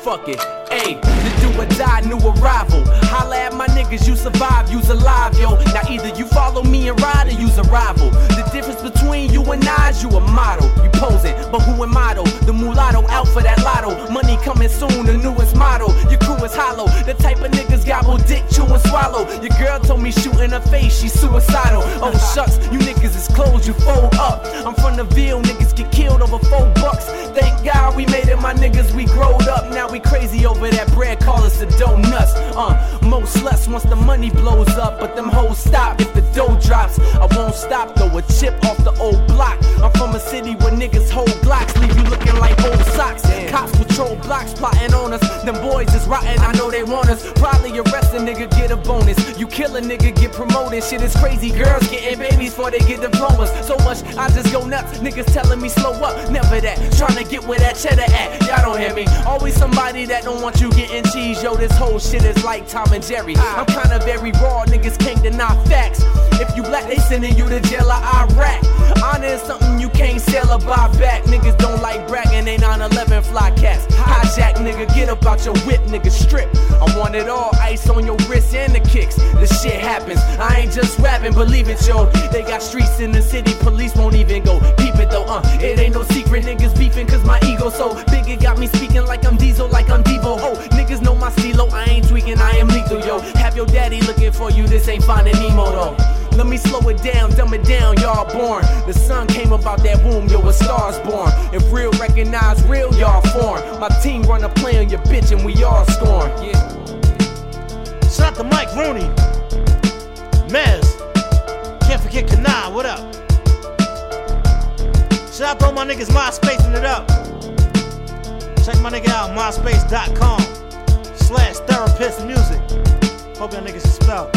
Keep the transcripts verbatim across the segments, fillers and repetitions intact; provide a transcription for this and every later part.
fuck it. Ayy, the do or die, new arrival. Holla at my niggas, you survive, you's alive, yo. Now either you follow me and ride or you's a rival. The difference between you and I is you a model. You posing, but who am I though? The mulatto out for that lotto. Money coming soon, the newest model. Your crew is hollow, the type of niggas gobble dick, chew and swallow. Your girl told me shoot in her face, she's suicidal. Oh shucks, you niggas is closed, you fold up. I'm from the Ville, niggas get killed over four bucks. Thank God we made it, my niggas, we growed up. Now we crazy over that bread, call us the donuts. Uh, most sluts once the money blows up, but them hoes stop if the dough drops. I won't stop, throw a chip off the old block. I'm from a city where niggas hold Glocks, leave you looking like old socks. Damn. Cops patrol blocks, plotting on us. Them boys is rotten, I know they want us. Probably arrest a nigga, get a bonus. You kill a nigga, get promoted. Shit is crazy, girls getting babies before they get diplomas. So much, I just go nuts. Niggas telling me slow up, never that. Trying to get where that cheddar at, y'all don't hear me. Always somebody that don't want you getting cheese. Yo, this whole shit is like Tom and Jerry. I'm kinda very raw, niggas can't deny facts. If you black, they sending you to jail or Iraq. Honor is something you can't sell or buy back. Niggas don't like bragging, they nine eleven fly cats. Hijack, nigga, get up out your whip, nigga, strip. I want it all, ice on your wrist and the kicks. This shit happens, I ain't just rapping, believe it, yo. They got streets in the city, police won't even go peep it though, uh. It ain't no secret, niggas beefing cause my ego so big, it got me speaking like I'm Diesel, like I'm Devo. Oh, niggas know my stilo, I ain't tweaking, I am lethal, yo. Have your daddy looking for you, this ain't Finding Nemo though. Let me slow it down, dumb it down, y'all born. The sun came about that womb, yo, a star's born. If real recognize real, y'all form. My team run a play on your bitch and we all scorn. Yeah. Shout out to Mike Rooney, Mez, can't forget Kanai, what up? Shout out to all my niggas MySpacing it up. Check my nigga out, myspace.com slash therapist music. Hope y'all niggas can spell.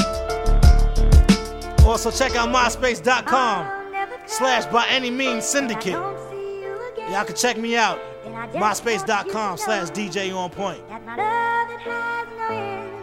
Also check out myspace.com slash by any means syndicate. Y'all can check me out. myspace.com slash DJ on point.